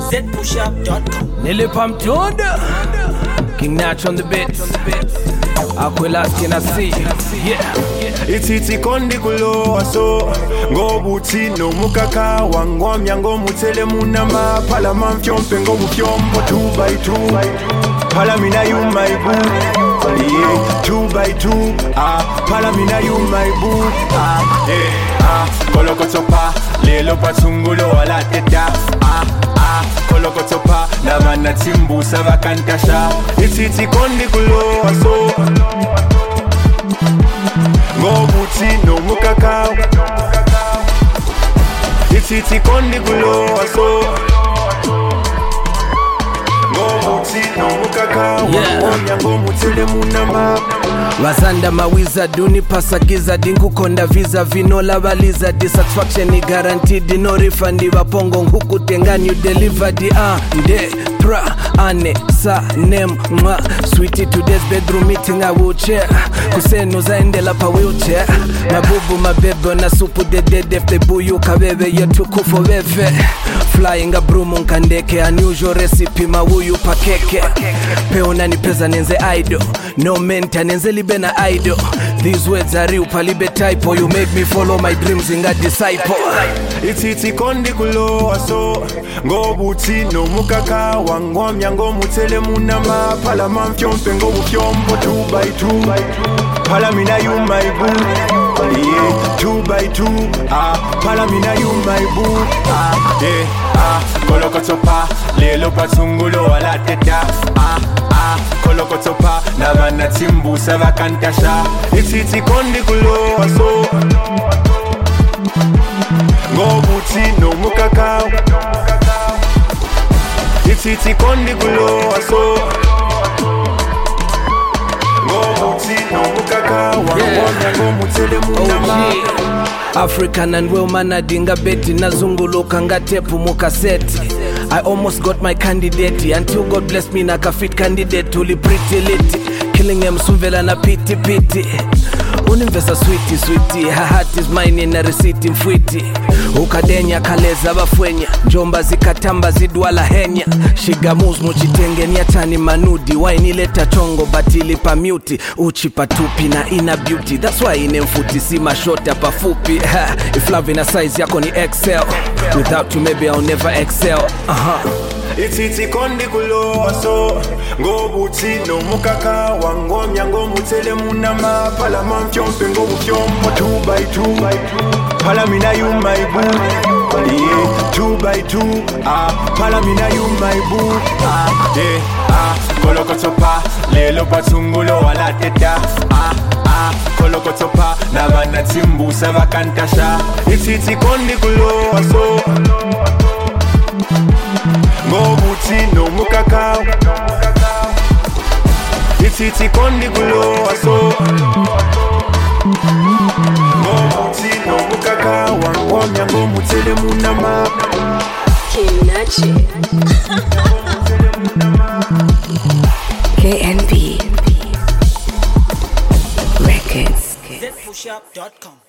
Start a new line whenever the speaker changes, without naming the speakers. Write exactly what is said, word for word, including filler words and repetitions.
z push up dot com.
Nilipam Tunda, King Natch on the beats. Aquelas can I see? Yeah.
Ititi kondi kulo aso Ngo buti no mukaka Wango myango mutele munama Pala mamfyompe ngo mufyombo Two by two Pala mina you my boo Yeah, two by two Ah, pala mina you my boo Ah, yeah, ah Koloko topa Lelo patungulo wala teta Ah, ah Koloko topa Navana timbu sava kantasha Ititi kondi kulo aso Ngo buti no mukaka Ititi kondi kulo aso Ngo buti no mukaka Wango mutele munama
Wazanda mawiza duni pasagiza Dingu konda visa vinola valiza Dissatisfaction ni guaranteed No refund wapongo huku tenga New delivered ah de pra ane sa nem ma Sweetie today's bedroom meeting I will chair Kusenu zaendela pa wheelchair Mabubu mabebe na supu de dead If they boo you kabebe yetuku forever Flying a broom unkandeke Unusual recipe mawuyu pakeke Peona ni peza nenze idol No mentor nenze libe na idol These words are real palibe typo You make me follow my dreams inga disciple
Ititi kondi kulo aso Ngo buti no mukaka Wango myango mutele munama Pala mamfyompe ngo mufyombo Two by two Pala mina you my boo Yeah, two by two Ah, pala mina you my boo Ah, yeah, ah Koloko topa Lelo patungulo wala teta Ah, ah Koloko topa Navana timbu sava kantasha Ititi kondi kulo aso Ngo buti no mukaka Ititi kondi kulo aso Ngo buti no mukaka Wango myango mutele munama
African and woman adinga beti Nazunguluka ngatepu mukaseti I almost got my candidate Until God bless me nakafit candidate Uli pretty liti Killing em sumvela na piti piti Unimvesa sweetie sweetie Her heart is mine in a receipt mfwiti Ukadenya kaleza bafwenya Njomba zikatamba zidwala henya Shigamuz muchitenge niatani manudi Waini leta chongo batili pa muti Uchi patupi na ina beauty That's why ine mfuti si mashota pa fupi ha, If love in a size yako ni X L Without you maybe I'll never excel uh-huh.
Ititi kondi kulo aso Ngo buti no mukaka Wango myango mutele munama Pala mamfyompe ngo mufyombo Two by two Pala mina you my boo Yeah, two by two Ah, pala mina you my boo Ah, yeah, ah Koloko topa Lelo patungulo wala teta Ah, ah Koloko topa Navana timbu sava kantasha Ititi kondi kulo aso Ngo buti no mukaka Ititi kondi kulo aso Ngo buti no mukaka Wango myango mutele munama
King Natch K N B Records
z push up dot com.